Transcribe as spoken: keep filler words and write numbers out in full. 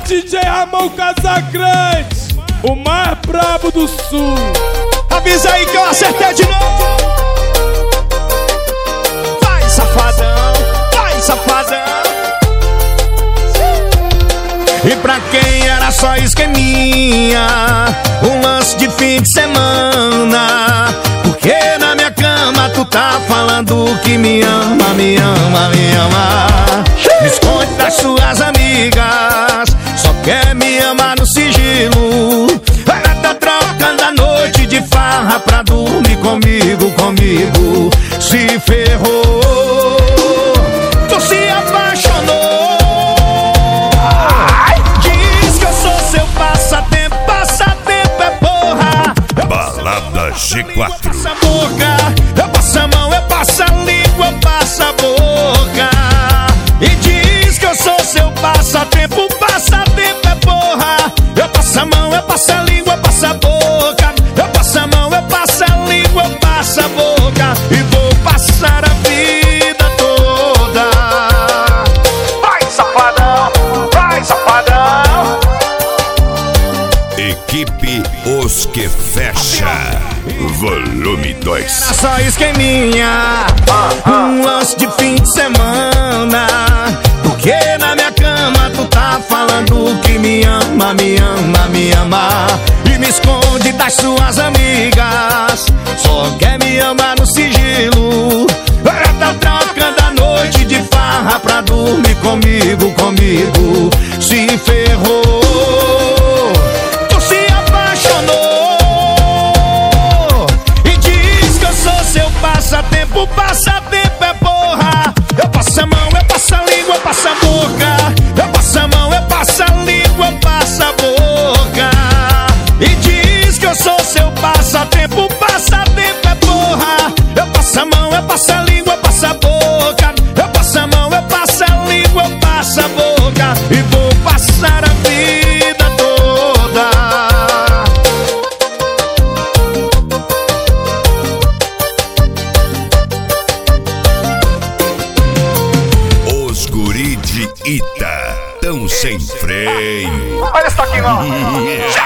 D J Ramon Casagrande, o mais brabo do sul. Avisa aí que eu acertei de novo. Vai, safadão, vai, safadão. E pra quem era só esqueminha, um lance de fim de semana. Porque na minha cama tu tá falando que me ama, me ama, me ama. Me esconde das suas amigas, só quer me amar no sigilo. Ela tá trocando a noite de farra pra dormir comigo, comigo. Se ferrou, tu se apaixonou. Diz que eu sou seu passatempo, passatempo é porra. Balada G quatro. Eu passo a boca, eu passo a mão, eu passo a língua, eu passo a boca. E diz que eu sou seu passatempo, passatempo é porra. Eu passo a mão, eu passo a língua, eu passo a boca. Eu passo a mão, eu passo a língua, eu passo a boca. E vou passar a vida toda. Vai, safadão, vai, safadão. Equipe Os Que Fecha, volume dois. Era só esqueminha, um lance de fim de semana. Porque na minha cama tu tá falando que me ama, me ama, me ama. E me esconde das suas amigas, só quer me amar no sigilo. Ela tá trocando a noite de farra pra dormir comigo, comigo. Se ferrou, tu se apaixonou. E diz que eu sou seu passatempo, passatempo é porra. Eu passo a mão, eu passo a língua, eu passo a boca. Eu passo a mão, eu passo a língua, eu passo a boca. E diz que eu sou seu passatempo, passatempo é porra. Eu passo a mão, eu passo a língua, eu passo a boca. Eu passo a mão, eu passo a língua, eu passo a boca. E vou passar a vida toda. Os guri de Ita tão sem freio. Olha isso aqui, ó.